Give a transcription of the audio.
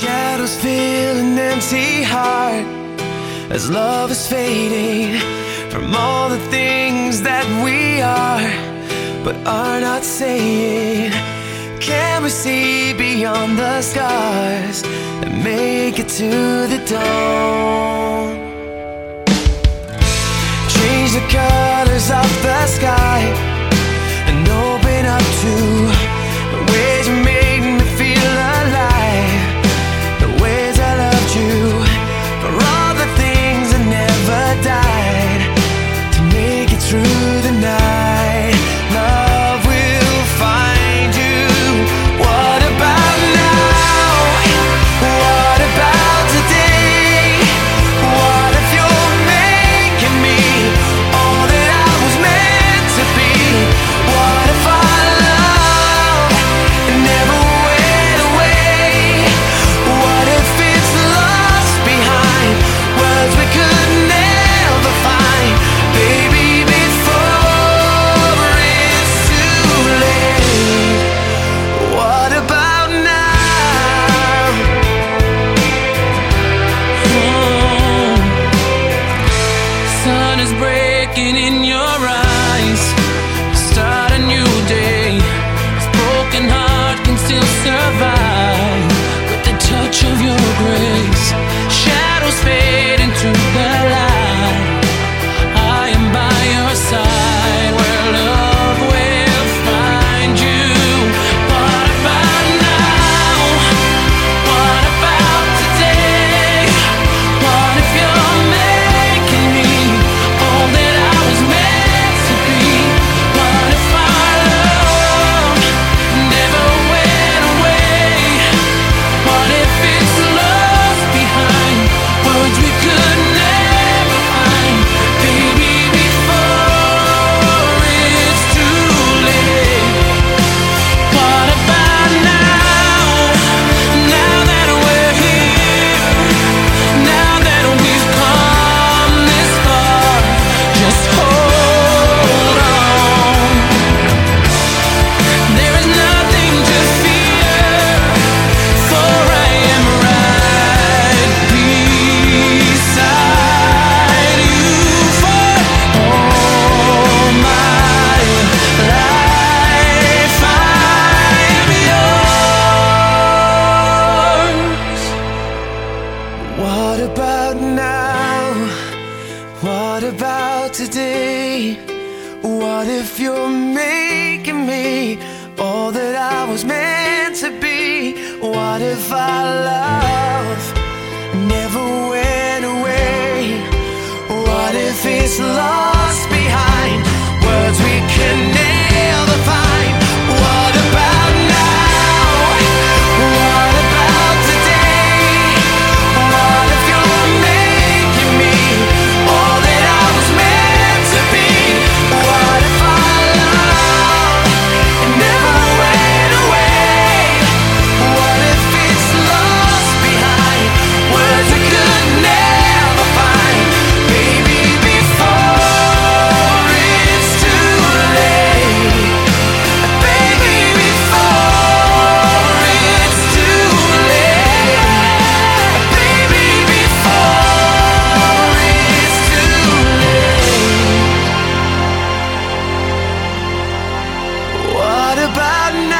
Shadows fill an empty heart as love is fading from all the things that we are but are not saying. Can we see beyond the scars and make it to the dawn? Change the colors of the sky and open up to the ways you made me feel alive, the ways I loved you, for all the things that never died, to make it through the night. Love will find you. What about now? What about today? What if you're making me all that I was meant to be? What if our love never went away? What if it's lost behind words we could never find? Baby, before it's too late. What about now? Sun is breaking in your eyes. Start a new day. This broken heart can still survive with the touch of your grace. Shadows fade into the light. I am by your side where love will find you. What about now? What about today? What if you're making me all that I was meant to be? What if our love never went away? What if it's lost behind words we could never find? Baby, before it's too late. What about now? Now that we're here, now that we've come this far, just hold on. There is nothing to fear, for I am right beside you for all my life. I'm yours. What about now? What about today? What if you're making me all that I was meant to be? What if our love never went away? What if it's lost behind words we can never find? What about now? What about today? What if you're making me all that I was meant to be? What if our love never went away? What if it's lost behind words we could never find? Baby, before it's too late. Baby, before it's too late. Baby, before it's too late. What about now?